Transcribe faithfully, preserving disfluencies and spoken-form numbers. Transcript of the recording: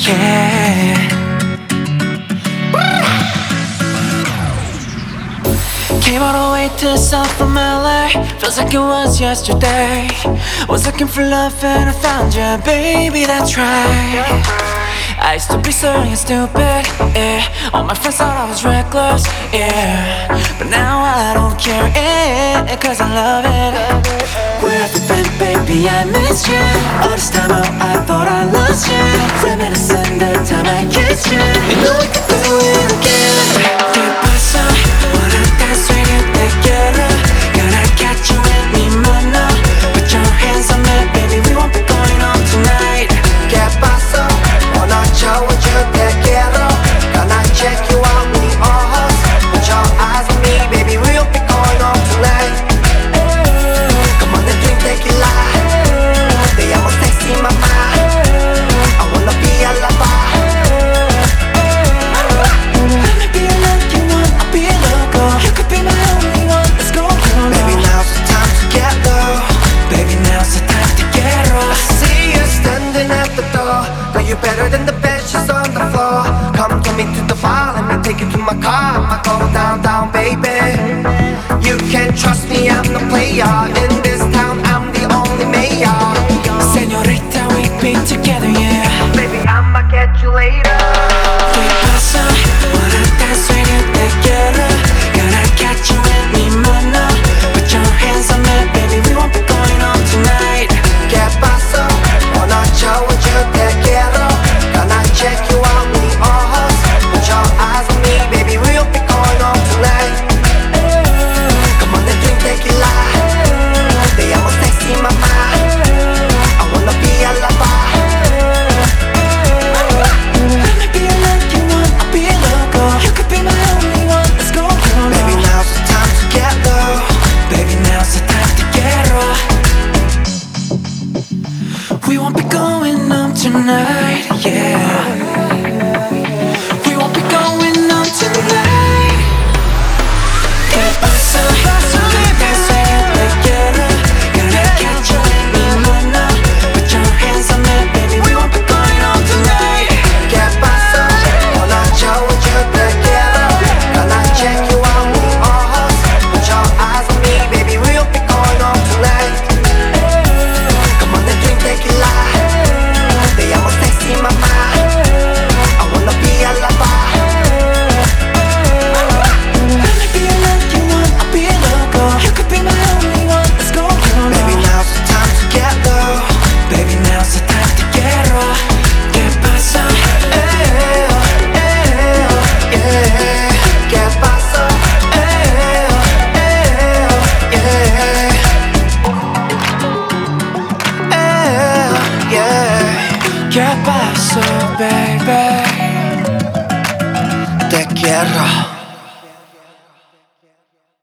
yeah. Came all the way to the south from L A. Feels like it was yesterday. Was looking for love and I found you, baby, that's right. I used to be so young and stupid, yeah. All my friends thought I was reckless, yeah. But now I don't care, yeah, cause I love it. Where have you been, baby, I missed you. All this time out, I thought I lost you. Reminiscing the time I kissed you. You know we could do it again. ¿Qué pasa? Wanna dance when you te quiero. Gonna catch you in mi mano. Put your hands on me, baby, we won't be going home tonight. ¿Qué pasó? Wanna show what you te quiero. Gonna check you out with the ojos. Put your eyes on me, baby, we won't be going home tonight. Come on and drink tequila. Te llamo sexy mama. I wanna be a lover. Let me be a lucky one, I'll be a loco. You could be my only one, let's go home. Baby, now's the time to get low. Baby, now's the time to get raw. I see you standing at the door. Girl, you better than the bed, she's on the floor. Come get me to the bar, let me take you to my car. I'ma go down, down, baby. You can trust me, I'm the player. In this town, I'm the only mayor. Señorita, we've been together, yeah. Baby, I'ma get you later. ¿Qué pasa? Wanna dance when you te quiero. Gonna catch you in mi mano. Put your hands on me, baby, we won't be going home tonight. ¿Qué pasó? Wanna show what you te quiero. Gonna check you out with the ojos. Put your eyes on me, baby, we'll be going home tonight. Come on and drink tequila. Te llamo sexy mama. I wanna be a lover. Let me be a lucky one, I'll be a loco. You could be my only one, let's go home. Baby, now's the time to get low. Baby, now's the time to get raw. We won't be going home tonight, yeah. We won't be going home tonight. ¿Qué pasa? Wanna dance when you te quiero. Gonna catch you in mi mano. Put your hands on me, baby, we won't be going home tonight. ¿Qué pasó? Wanna show what you te quiero. Gonna check you out with the ojos. Put your eyes on me, baby, we'll be going home tonight. Come on and drink tequila. Te llamo sexy mama. I wanna be a lover. Let me be a lucky one, I'll be a loco. You could be my only one, let's go home. Baby, now's the time to get low. Baby, now's the time to get raw. ¿Qué pasa? Eh, eh, yeah. ¿Qué pasó? Eh, eh, yeah. Eh, yeah. ¿Qué pasó, baby? Te quiero.